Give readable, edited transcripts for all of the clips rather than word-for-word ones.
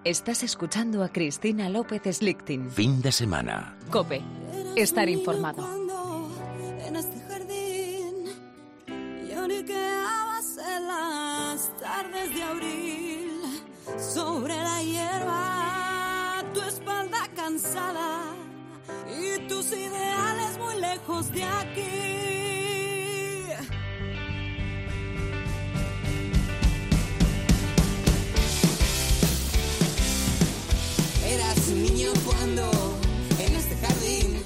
Estás escuchando a Cristina López Slichting. Fin de semana. COPE. Estar informado. En este jardín lloriqueabas en las tardes de abril. Sobre la hierba, tu espalda cansada y tus ideales muy lejos de aquí. Eras un niño cuando en este jardín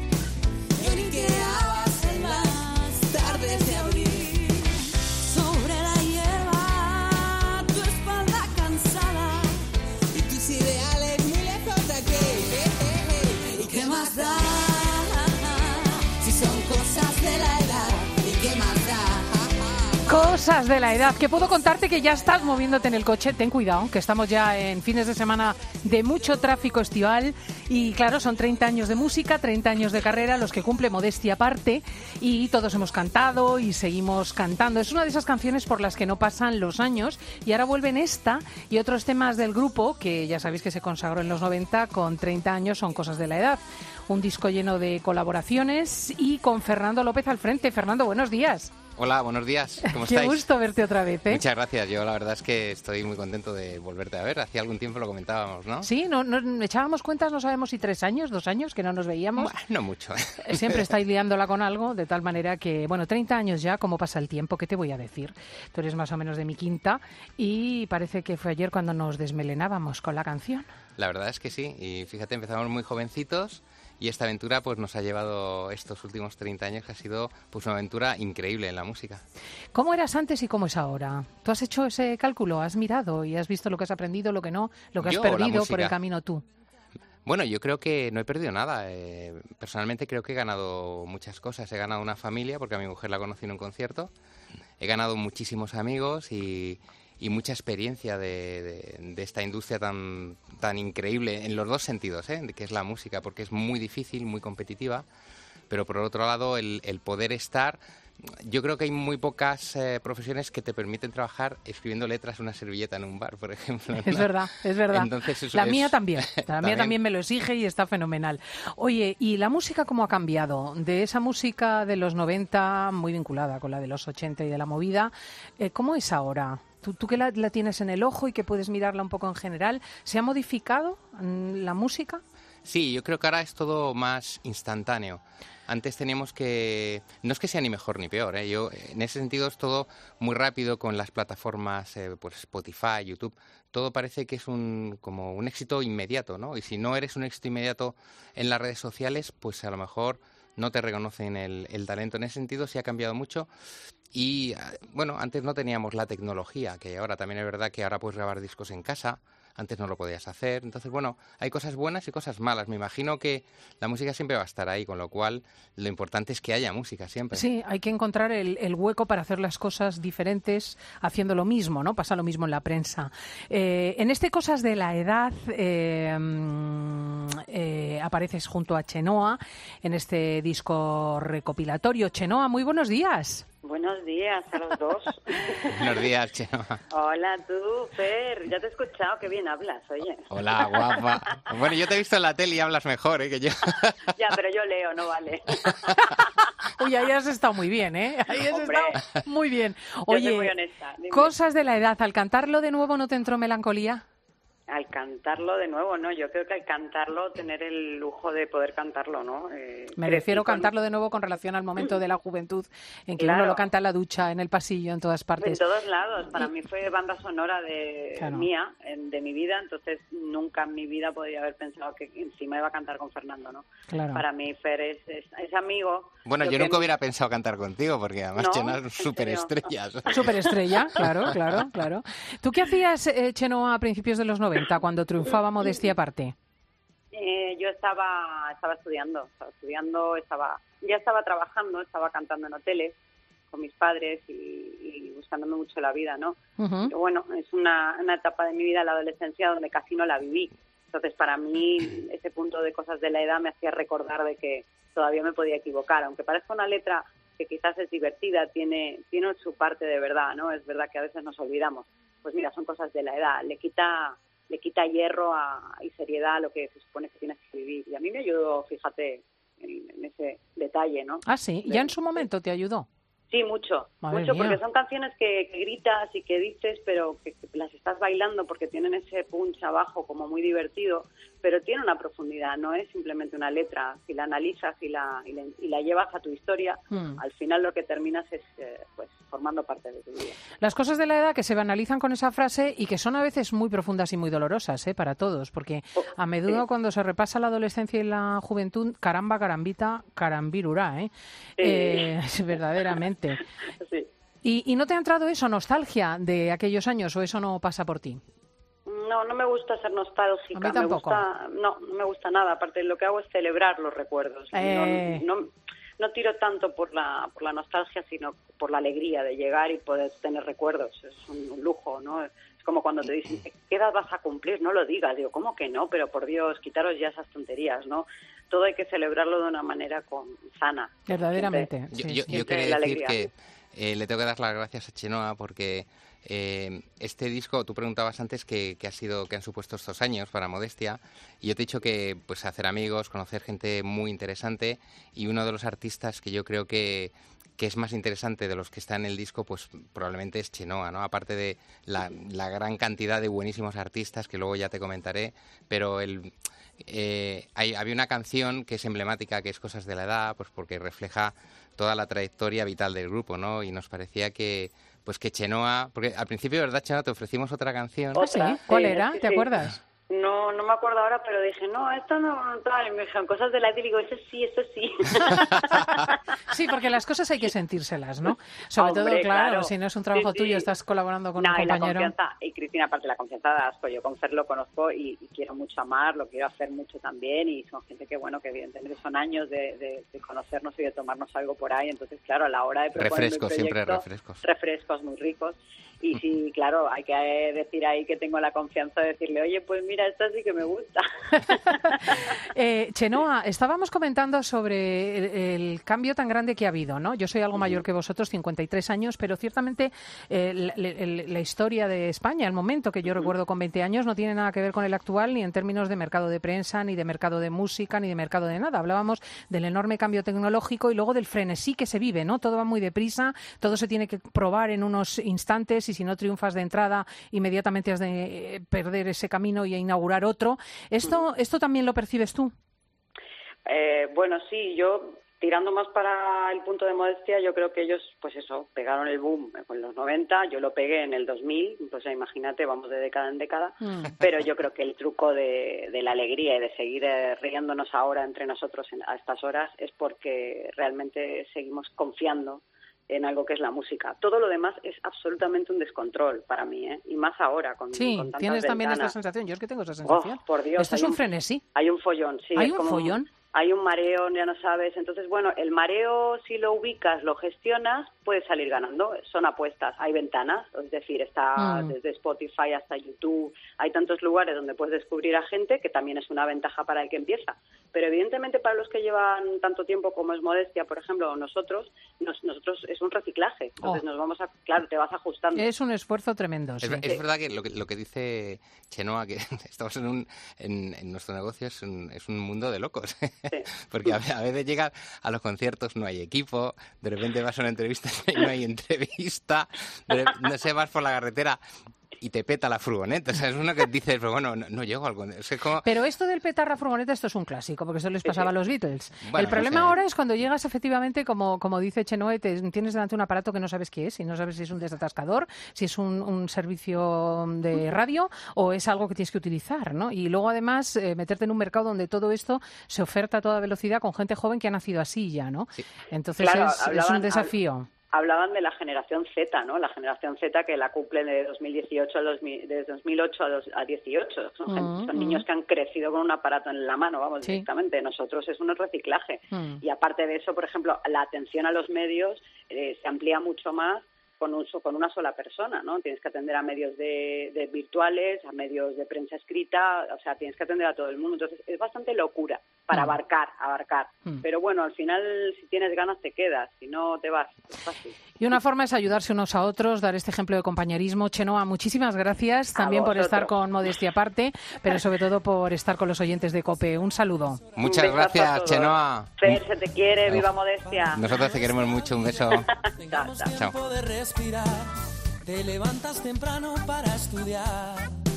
lloriqueabas en las tardes de abril. Sobre la hierba, tu espalda cansada y tus ideales muy lejos de aquí. ¿Y qué más da? Si son cosas de la edad. ¿Y qué más da? Cosas de la edad, que puedo contarte que ya estás moviéndote en el coche. Ten cuidado, que estamos ya en fines de semana de mucho tráfico estival. Y claro, son 30 años de música, 30 años de carrera, los que cumple modestia aparte. Y todos hemos cantado y seguimos cantando. Es una de esas canciones por las que no pasan los años. Y ahora vuelven esta y otros temas del grupo, que ya sabéis que se consagró en los 90, con 30 años, son Cosas de la edad. Un disco lleno de colaboraciones y con Fernando López al frente. Fernando, buenos días. Hola, buenos días. ¿Cómo estáis? Qué gusto verte otra vez, ¿eh? Muchas gracias. Yo la verdad es que estoy muy contento de volverte a ver. Hacía algún tiempo lo comentábamos, ¿no? Sí, no echábamos cuentas, no sabemos si 3 años, 2 años, que no nos veíamos. Bueno, no mucho. Siempre estáis liándola con algo, de tal manera que, bueno, 30 años ya, ¿cómo pasa el tiempo? ¿Qué te voy a decir? Tú eres más o menos de mi quinta y parece que fue ayer cuando nos desmelenábamos con la canción. La verdad es que sí. Y fíjate, empezamos muy jovencitos. Y esta aventura pues nos ha llevado estos últimos 30 años, que ha sido pues una aventura increíble en la música. ¿Cómo eras antes y cómo es ahora? ¿Tú has hecho ese cálculo? ¿Has mirado y has visto lo que has aprendido, lo que no, lo que has perdido por el camino tú? Bueno, yo creo que no he perdido nada. Personalmente creo que he ganado muchas cosas. He ganado una familia, porque a mi mujer la conocí en un concierto. He ganado muchísimos amigos y mucha experiencia de esta industria tan increíble en los dos sentidos, que es la música, porque es muy difícil, muy competitiva, pero por otro lado el poder estar. Yo creo que hay muy pocas profesiones que te permiten trabajar escribiendo letras en una servilleta en un bar, por ejemplo, ¿no? Es verdad, es verdad. Entonces, la mía también. La mía también me lo exige y está fenomenal. Oye, ¿y la música cómo ha cambiado? De esa música de los 90, muy vinculada con la de los 80 y de la movida, ¿cómo es ahora? Tú que la tienes en el ojo y que puedes mirarla un poco en general, ¿se ha modificado la música? Sí, yo creo que ahora es todo más instantáneo. Antes teníamos que... No es que sea ni mejor ni peor, ¿eh? En ese sentido es todo muy rápido con las plataformas, pues Spotify, YouTube. Todo parece que es como un éxito inmediato, ¿no? Y si no eres un éxito inmediato en las redes sociales, pues a lo mejor no te reconocen el talento. En ese sentido sí ha cambiado mucho. Y bueno, antes no teníamos la tecnología, que ahora también es verdad que ahora puedes grabar discos en casa. Antes no lo podías hacer. Entonces, bueno, hay cosas buenas y cosas malas. Me imagino que la música siempre va a estar ahí, con lo cual lo importante es que haya música siempre. Sí, hay que encontrar el hueco para hacer las cosas diferentes haciendo lo mismo, ¿no? Pasa lo mismo en la prensa. En este Cosas de la Edad apareces junto a Chenoa en este disco recopilatorio. Chenoa, muy buenos días. Buenos días a los dos. Buenos días, Chenoa. Hola, tú, Fer. Ya te he escuchado, qué bien hablas, oye. Hola, guapa. Bueno, yo te he visto en la tele y hablas mejor, que yo. Ya, pero yo leo, no vale. Uy, ahí has estado muy bien, ¿eh? Ahí has estado muy bien. Oye, yo soy muy honesta. Dime. Cosas de la Edad, ¿al cantarlo de nuevo no te entró melancolía? Al cantarlo de nuevo, ¿no? Yo creo que al cantarlo, tener el lujo de poder cantarlo, ¿no? Me refiero a cantarlo de nuevo con relación al momento de la juventud, en que uno lo canta en la ducha, en el pasillo, en todas partes. En todos lados. Para mí fue banda sonora mía, de mi vida, entonces nunca en mi vida podría haber pensado que encima iba a cantar con Fernando, ¿no? Claro. Para mí Fer es amigo. Bueno, yo nunca hubiera pensado cantar contigo, porque además Chenoa es superestrella. Superestrella, claro. ¿Tú qué hacías, Chenoa, a principios de los 90? Cuando triunfaba Modestia aparte. Yo estaba estudiando, ya estaba trabajando, estaba cantando en hoteles con mis padres y buscándome mucho la vida, ¿no? Uh-huh. Pero bueno, es una etapa de mi vida, la adolescencia, donde casi no la viví. Entonces, para mí, ese punto de Cosas de la Edad me hacía recordar de que todavía me podía equivocar, aunque parezca una letra que quizás es divertida, tiene su parte de verdad, ¿no? Es verdad que a veces nos olvidamos. Pues mira, son cosas de la edad, le quita le quita hierro y seriedad a lo que se supone que tienes que vivir. Y a mí me ayudó, fíjate, en ese detalle, ¿no? Ah, sí, ya en su momento te ayudó. Sí, mucho, Madre mucho, mía. porque son canciones que gritas y que dices, pero que las estás bailando porque tienen ese punch abajo como muy divertido, pero tiene una profundidad, no es simplemente una letra. Si la analizas y la llevas a tu historia, al final lo que terminas es pues formando parte de tu vida. Las cosas de la edad que se banalizan con esa frase y que son a veces muy profundas y muy dolorosas, para todos, porque a menudo cuando se repasa la adolescencia y la juventud, caramba, carambita, carambirurá, verdaderamente. Sí. ¿Y no te ha entrado eso, nostalgia de aquellos años, o eso no pasa por ti? No me gusta ser nostálgica. A mí tampoco. No me gusta nada. Aparte, lo que hago es celebrar los recuerdos. No tiro tanto por la nostalgia, sino por la alegría de llegar y poder tener recuerdos. Es un lujo, ¿no? Es como cuando te dicen, ¿qué edad vas a cumplir? No lo digas. Digo, ¿cómo que no? Pero por Dios, quitaros ya esas tonterías, ¿no? Todo hay que celebrarlo de una manera sana. Verdaderamente. Yo quería decir que le tengo que dar las gracias a Chenoa porque este disco, tú preguntabas antes qué han supuesto estos años para Modestia, y yo te he dicho que pues hacer amigos, conocer gente muy interesante, y uno de los artistas que yo creo que es más interesante de los que están en el disco, pues probablemente es Chenoa, ¿no? Aparte de la gran cantidad de buenísimos artistas que luego ya te comentaré, pero había una canción que es emblemática, que es Cosas de la Edad, pues porque refleja toda la trayectoria vital del grupo, ¿no? Y nos parecía que Chenoa, porque al principio, ¿verdad, Chenoa? Te ofrecimos otra canción. ¿Ah, sí? ¿Cuál era? ¿Te acuerdas? No me acuerdo ahora, pero dije, no, esto no tal. Y me dijeron Cosas de la edad y digo, eso sí. Sí, porque las cosas hay que sentírselas, ¿no? Sobre todo, claro, si no es un trabajo tuyo, estás colaborando con un compañero. Y Cristina, aparte, la confianza da asco. Yo con Fer lo conozco y quiero mucho amar, lo quiero hacer mucho también, y son gente que evidentemente son años de conocernos y de tomarnos algo por ahí. Entonces, claro, a la hora de proponer refrescos, siempre refrescos. Refrescos muy ricos. Y sí, claro, hay que decir ahí que tengo la confianza de decirle, oye, pues mira, esta sí que me gusta. Chenoa, estábamos comentando sobre el cambio tan grande que ha habido, ¿no? Yo soy algo mayor que vosotros, 53 años, pero ciertamente la historia de España, el momento que yo recuerdo con 20 años, no tiene nada que ver con el actual, ni en términos de mercado de prensa, ni de mercado de música, ni de mercado de nada. Hablábamos del enorme cambio tecnológico y luego del frenesí que se vive, ¿no? Todo va muy deprisa, todo se tiene que probar en unos instantes, y si no triunfas de entrada, inmediatamente has de perder ese camino y inaugurar otro. ¿Esto también lo percibes tú? Bueno, sí, yo tirando más para el punto de Modestia, yo creo que ellos, pues eso, pegaron el boom en los 90, yo lo pegué en el 2000, pues imagínate, vamos de década en década, pero yo creo que el truco de la alegría y de seguir riéndonos ahora entre nosotros a estas horas es porque realmente seguimos confiando en algo que es la música. Todo lo demás es absolutamente un descontrol para mí, ¿eh? Y más ahora, con tantas tienes ventanas. También esta sensación. Yo es que tengo esa sensación. Oh, por Dios. Esto es un frenesí. Hay un follón, sí. ¿Hay un follón? Hay un mareo, ya no sabes. Entonces, bueno, el mareo, si lo ubicas, lo gestionas, puedes salir ganando. Son apuestas. Hay ventanas, es decir, está desde Spotify hasta YouTube. Hay tantos lugares donde puedes descubrir a gente, que también es una ventaja para el que empieza. Pero evidentemente para los que llevan tanto tiempo como es Modestia, por ejemplo, nosotros es un reciclaje. Entonces claro, te vas ajustando. Es un esfuerzo tremendo. Sí. Es verdad que lo que dice Chenoa, que estamos en nuestro negocio, es un mundo de locos. Sí. Porque a veces llegas a los conciertos, no hay equipo, de repente vas a una entrevista y no hay entrevista, no sé, vas por la carretera y te peta la furgoneta. O sea, es uno que dices, pero bueno, no llego al concierto. Es como... Pero esto del petar la furgoneta, esto es un clásico, porque eso les pasaba a los Beatles. Bueno, el problema ahora es cuando llegas efectivamente, como dice Chenoa, tienes delante un aparato que no sabes qué es, y no sabes si es un desatascador, si es un servicio de radio o es algo que tienes que utilizar, ¿no? Y luego además meterte en un mercado donde todo esto se oferta a toda velocidad con gente joven que ha nacido así ya, ¿no? Sí. Entonces claro, es un desafío. Hablaban de la generación Z, ¿no? La generación Z que la cumple de 2018 de 2008 a 18. Son niños que han crecido con un aparato en la mano, vamos, sí. Directamente. Nosotros es un reciclaje. Y aparte de eso, por ejemplo, la atención a los medios se amplía mucho más con una sola persona, ¿no? Tienes que atender a medios de virtuales, a medios de prensa escrita, o sea, tienes que atender a todo el mundo. Entonces, es bastante locura para abarcar. Pero bueno, al final, si tienes ganas, te quedas, si no, te vas. Es fácil. Y una forma es ayudarse unos a otros, dar este ejemplo de compañerismo. Chenoa, muchísimas gracias también por estar con Modestia Aparte, pero sobre todo por estar con los oyentes de COPE. Un saludo. Muchas gracias, Chenoa. Fer, se te quiere, viva Modestia. Nosotros te queremos mucho, un beso. Chao. De respirar, te levantas temprano para estudiar.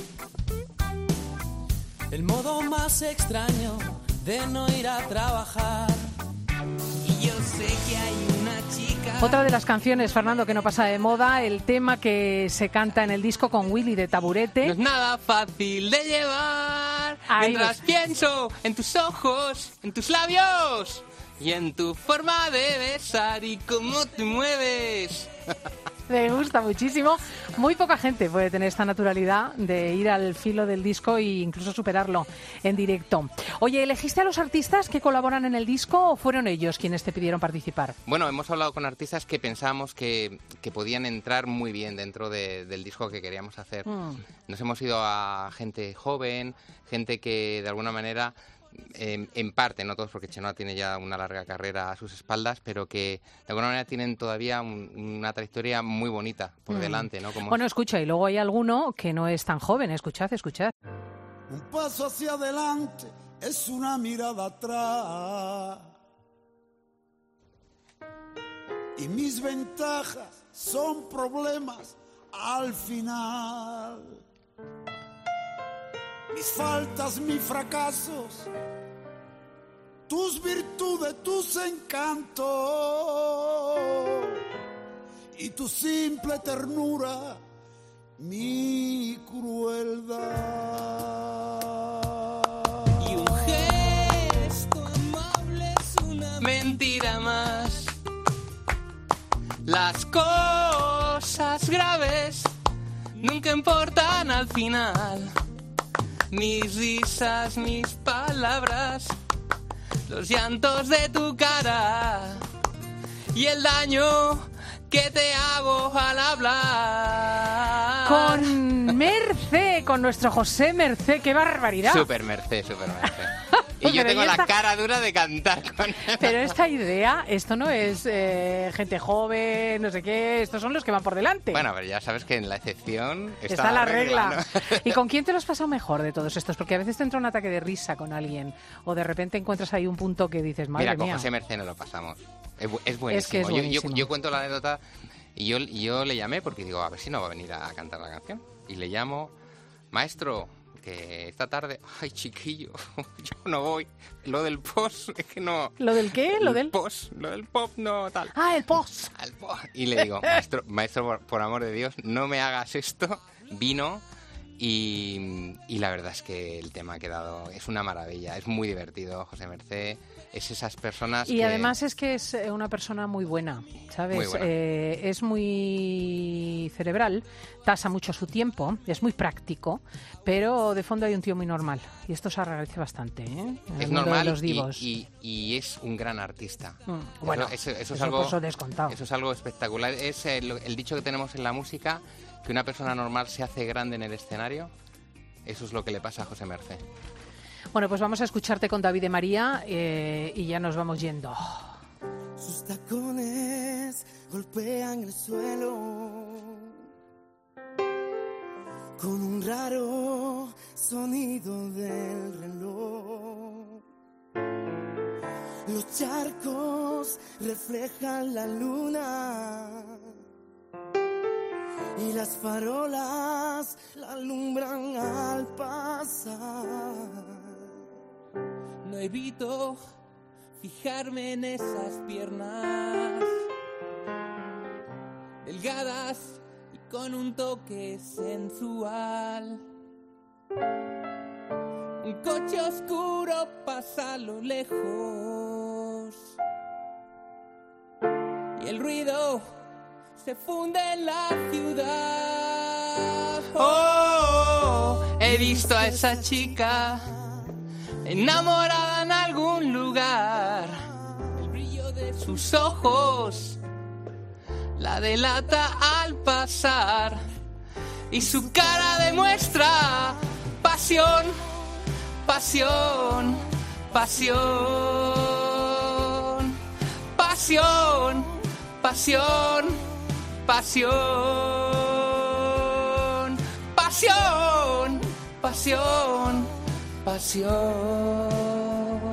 El modo más extraño de no ir a trabajar. Y yo sé que hay una chica. Otra de las canciones, Fernando, que no pasa de moda, el tema que se canta en el disco con Willy de Taburete. No es nada fácil de llevar. Mientras pienso en tus ojos, en tus labios y en tu forma de besar y cómo te mueves. Me gusta muchísimo. Muy poca gente puede tener esta naturalidad de ir al filo del disco e incluso superarlo en directo. Oye, ¿elegiste a los artistas que colaboran en el disco o fueron ellos quienes te pidieron participar? Bueno, hemos hablado con artistas que pensábamos que podían entrar muy bien dentro del disco que queríamos hacer. Nos hemos ido a gente joven, gente que de alguna manera... en parte, no todos, porque Chenoa tiene ya una larga carrera a sus espaldas, pero que de alguna manera tienen todavía una trayectoria muy bonita por delante, ¿no? Bueno, escucha, y luego hay alguno que no es tan joven, escuchad. Un paso hacia adelante es una mirada atrás. Y mis ventajas son problemas al final. Mis faltas, mis fracasos, tus virtudes, tus encantos y tu simple ternura, mi crueldad. Y un gesto amable es una mentira más. Las cosas graves nunca importan al final. Mis risas, mis palabras, los llantos de tu cara y el daño que te hago al hablar. Con Mercé, con nuestro José Mercé, qué barbaridad. Súper Mercé. Y yo tengo la cara dura de cantar con él. Pero esta idea, esto no es gente joven, no sé qué, estos son los que van por delante. Bueno, pero ya sabes que en la excepción está la regla. ¿No? ¿Y con quién te lo has pasado mejor de todos estos? Porque a veces te entra un ataque de risa con alguien o de repente encuentras ahí un punto que dices, madre mía. Mira, con José Mercé no lo pasamos. Es buenísimo. Es que es buenísimo. Yo cuento la anécdota y yo le llamé porque digo, a ver si no va a venir a cantar la canción. Y le llamo, maestro, que esta tarde, ay chiquillo, yo no voy. Lo del post, es que no. ¿Lo del qué? Lo del post, lo del pop, no tal. Ah, el post. Y le digo, maestro, por amor de Dios, no me hagas esto. Vino y la verdad es que el tema ha quedado, es una maravilla, es muy divertido, José Mercé. Es esas personas y además es que es una persona muy buena, ¿sabes? Muy buena. Es muy cerebral, tasa mucho su tiempo, es muy práctico, pero de fondo hay un tío muy normal. Y esto se agradece bastante, ¿eh? Es normal de los divos. Y es un gran artista. Bueno, eso es algo descontado. Eso es algo espectacular. Es el dicho que tenemos en la música, que una persona normal se hace grande en el escenario. Eso es lo que le pasa a José Mercé. Bueno, pues vamos a escucharte con David de María y ya nos vamos yendo. Sus tacones golpean el suelo con un raro sonido del reloj. Los charcos reflejan la luna y las farolas la alumbran al pasar. No evito fijarme en esas piernas delgadas y con un toque sensual. Un coche oscuro pasa a lo lejos y el ruido se funde en la ciudad. Oh, he visto a esa chica enamorada en algún lugar. El brillo de sus ojos la delata al pasar y su cara demuestra pasión, pasión, pasión, pasión, pasión, pasión, pasión, pasión, pasión.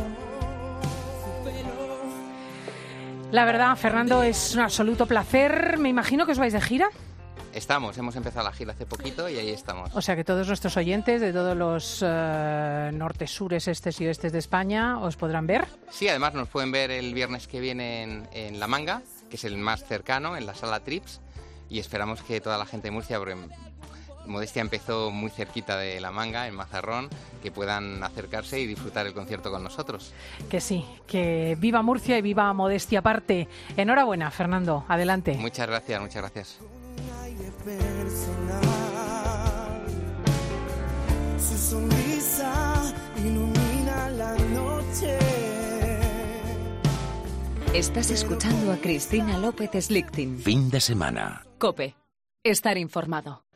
La verdad, Fernando, es un absoluto placer. Me imagino que os vais de gira. Hemos empezado la gira hace poquito y ahí estamos. O sea que todos nuestros oyentes de todos los nortes, sures, estes y oestes de España os podrán ver. Sí, además nos pueden ver el viernes que viene en La Manga, que es el más cercano, en la sala Trips, y esperamos que toda la gente de Murcia, porque Modestia empezó muy cerquita de La Manga, en Mazarrón, que puedan acercarse y disfrutar el concierto con nosotros. Que sí, que viva Murcia y viva Modestia aparte. Enhorabuena, Fernando, adelante. Muchas gracias, muchas gracias. Su sonrisa ilumina la noche. Estás escuchando a Cristina López Slichting. Fin de semana. COPE. Estar informado.